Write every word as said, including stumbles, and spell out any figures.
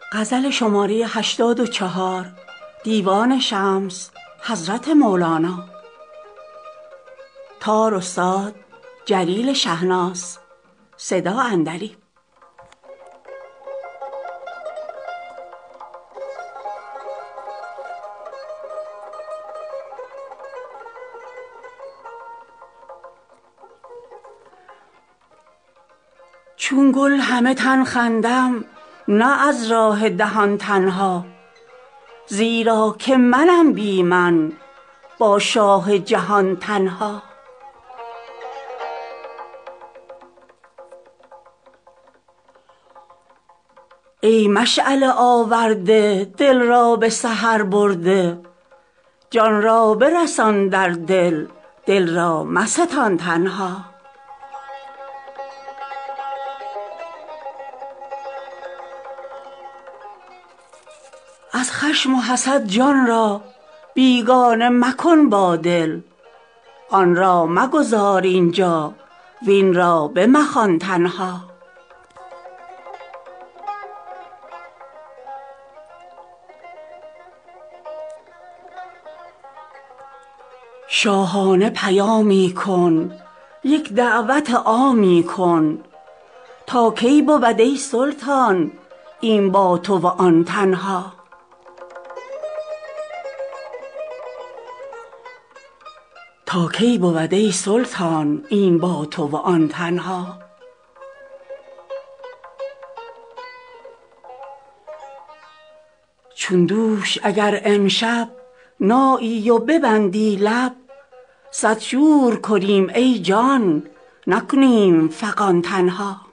غزل شماره هشتاد و چهار دیوان شمس حضرت مولانا. تار استاد جلیل شهناز. صدا اندری. چون گل همه تن خندم، نه از راه دهان تنها، زیرا که منم بی من با شاه جهان تنها. ای مشعله آورده دل را به سحر برده، جان را برسان در دل، دل را مستان تنها. از خشم و حسد جان را بیگانه مکن با دل، آن را مگذار اینجا وین را بمخوان تنها. شاهانه پیامی کن یک دعوت عامی کن، تا کی بود ای سلطان این با تو و آن تنها. تا کی بود ای سلطان این با تو و آن تنها. چون دوش اگر امشب نایی و ببندی لب، صد شور کنیم ای جان نکنیم فغان تنها.